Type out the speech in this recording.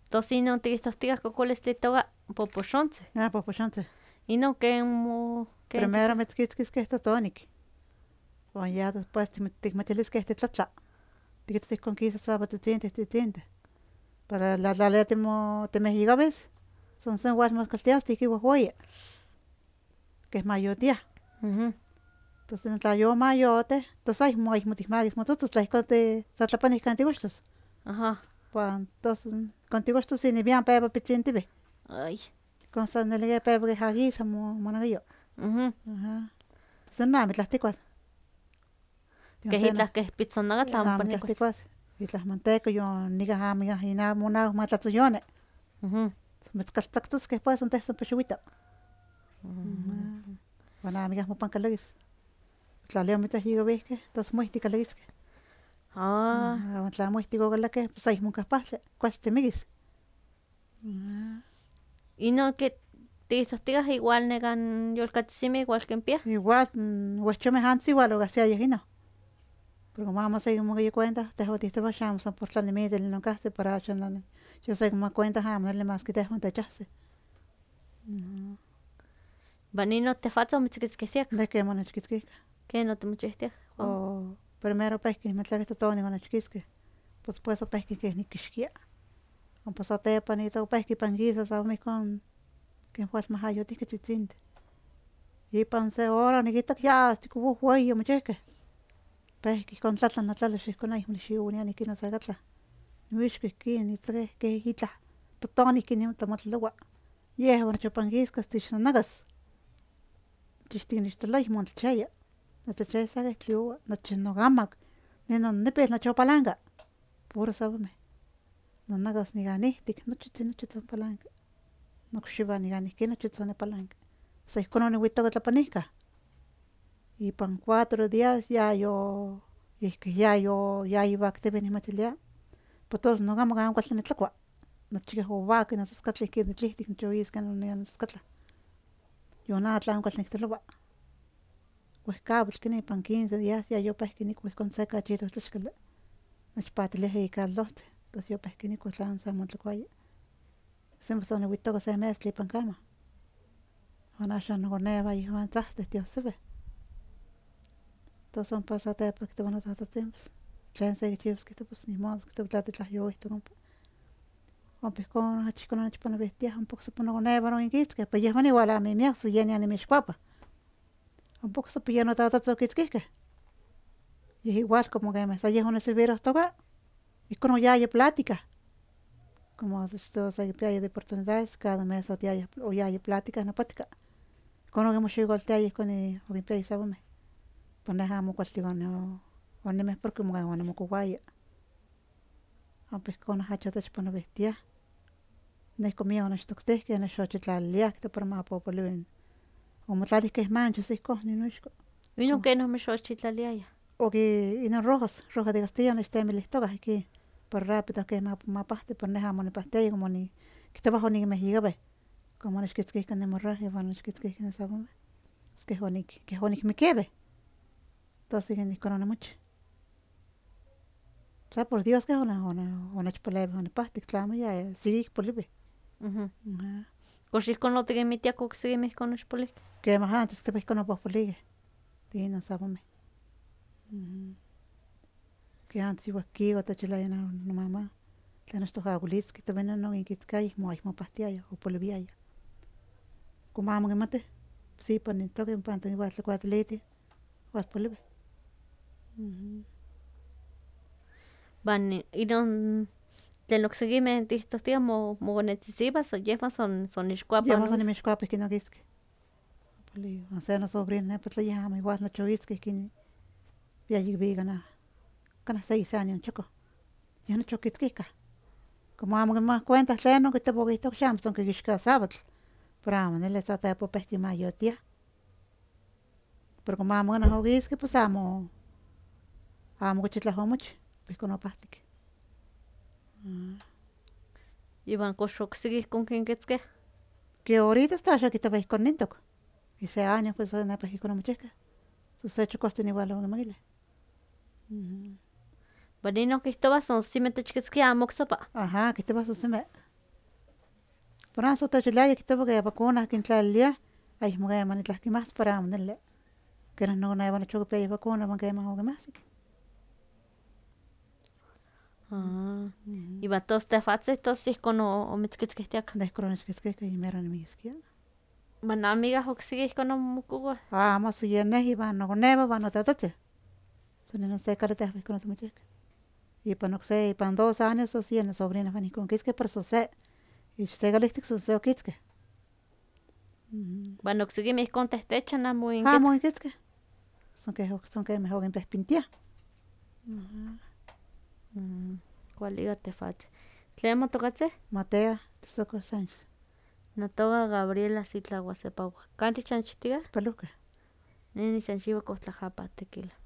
Tocino tiquihtohtiah cocolistitoa popoxontzi. Popoxontzi. Inon ken mo... Primero metzquitzquisqueh totonic. Uan ya después ticmatilisqueh titlatla. Tiquitzquih con quisa tzitzinteh. Para la timehigabis, son sen huasmoscaltias tiquihuahuaya. Queh mayotiah. Entonces tla yomayote, tos aymo ticmagis motzotzos tla ihcon tlatlapanih can tiguxtos. Ajá. Uan tos con tiguxtos nivian pepa pitzintibeh. Ay. Con san neligue pepa quihagisa monaguillo. Ajá. Entonces no amitlah ticuas. Keh itlah keh pitzonagatl amo Amitlah panikuas. ticuas. Itlah manteca yon nicah amo inah matlatzoyone. Metzcaltlactosqueh pues anteh san paxiuito. Uan amo mopancalagis. Tla leo mitzahigabihqueh, tos muihticalagisqueh. Uan tla muihticocalaqueh, pues aymo oncah pahtli, cuax timigis. Inon que tiquihtohtiah igual nekan yolcatzitzinmeh igual kenpiah. Igual uehchomeh antes igual ogahsiayah inon. Pero como amo sequimocayo cuenta, tehua tihtehua xamo san por tlanimitil noncahti para axan yosequimoca cuenta amo neli mas que tehua techahsi. Van inon tehwatzin omitzkitzkihtiah. Neh quema onechkitzquihqueh. Ken otimochihtiah? Primero opehqueh nimetlaki totonih onechkitzqueh. Pues después opehqueh keh niquixquia. Uan pues satepan opehqueh ipan guisas amo ihcon ken walmahayotihqueh tzitzinteh. Ipan se hora oniquitac ya ticohwahuaya omochihqueh. Pehqueh ihcon tlatlah notlales ihcon aymo nixiunia niquinon se catlah. Noixco ihquin keh itlah totonih timotlaloua. Yehua nochopanquiscas tich nonagas. Tich tiquinixtoloh montlachiaya. Notlachiaya sa keh tliova, nochi nogamac, ninon nipil nochopalanca. Puros abomeh. Nonagas niganihtic, nochitzin palanca. Nocxiuan niganihquin nochitzin onipalanca. Sa ihcon oniuitoca tlapanihcah. Ipan 4 días yayiuactibe nihmatilia. Pues tos nogamac amo kualti nitlacua. Nochi keh owaki nosascatla ihquin nitlihtic nochovisqueh nosascatlah. Yon atl amo kualti nictoloua. Wehcabitl kinih ipan 15 días yayopehqueh nicua ihcon se cachitoh tlaxcali. Nechpatilia icaldohtzin, tos yopehqueh nicua tlamo san motlacuaya. Semi san oniuitoca se meztli ipan cama. Uan axan noconeuan yehuan tzahteh tiahsibeh. Tos ompa satepa kihtoua notatahtih tlen sekichiuas kihtowa pues nimodo kihtowa tla titlahyowihtok ompa. Ompa ihcon achi ihcon onechpanawihtiah ompa ocsepa noconeuan oninkitzqueh pero yehuan igual amo inmiah san ye nian inmixcuapa. Ompa ocsepa yeh notatatzin oquitzquihqueh. Yeh igual como quemeh sa yeh oneservirohtoka, ihcon oyaya plática. Como sequipiaya de oportunidades cada mes oyaya plática nopatka. Ihcon okimoxicoltiaya ihcon okinpiaya isabomeh. Pero neh amo kualti onimeh porque onimocouaya. Ompa ihcon achi otechpanawihtiah. Neh comia onechtoctihqueh nechxochitlaliliah kihtowa para mapopoliui omotlalihqueh manchos ihcon inoixco. Inon ken omechxochitlaliayah. Inon rojas, roja de Castilla onechtemilihtoka ihquin para rápido keh mapahti pero neh amo onipahtiaya como kihtowah onikinmehigabeh. Como onechkitzkihkeh nimorrahyo uan onechkitzkihkeh nisabomeh. Keh onikmikiebeh. Tos ihcon onimochi. Sa por Dios keh onechpalewih onipahtik tlamo yeh siguic poliuih. Kox ihcon otikinmitiah oksekimeh ihcon onechpolihqueh. Quemah antes kihtowa ihcon opohpolihqueh inon sabomeh. Keh antes kiua otechilaya nomama tlen nochi toawilitzin kihtowa inon okinkitzkiaya ayekmopahtiaya opoliuiaya. Como amo kimatih pues ipan intoque ompa tlakuatilitih walpoliuih. Van inon tlen oksekimeh tihtohtiah mokonetzitzibah son yehwan son ixkuapan. Yehwan son inmixkuapan ihkin okiskeh. Uan se nosobrino nepa tla yeh amo igual nochovitzkeh ihkin yayikiwika kanah 6 años chokoh. Yeh nochi okitzkihkah. Como amo quimah cuenta tlenon kihtowa okihtowa xamo san kikixkia sabitl. Pero amo neli satepa opehqueh mayotiah. Pero como amo kanah okiski pues amo kox itlah omochi ihcon opahtik. Iwan kox okseki ihcon kinkitzkeh. Que ahorita hasta axa kihtowa ihcon nintok. Ise año pues nepa ihcon omochihqueh. Se chokohtzin igual okinmakilih. Van inon kihtowah son simi techkitzkiah amo oksepa. Ajá, kihtowa son simi. Pero so tachilaya kitaba que vacuna quintlalia. Ay mga manitlas más para mandarle. Que no na van a choque vacuna man que más o más. Iba tos tefatse tos ihkon omitzkitzkihtiak. Descrones que meran miskia. Man amigas oksigi ihkon omokuwa. Mas si yene iban no neva van no tatache. Se no sé carete con otro muchacho. Y para no sé, para 2 años o 100 sobrina van con que por so sé. Y se galactic so se okitske. Van oksigi mi ihkon tehtechana muy Muy kitske. Son que mejor en pespintia. Kualiga tefatse. Tlen motokatse? Matea, Soco Sánchez. Natoga Gabriela Sitla Guasepa. Kanti chanchitiga? Peluca. Nini chanchiva kotlajapa tequila.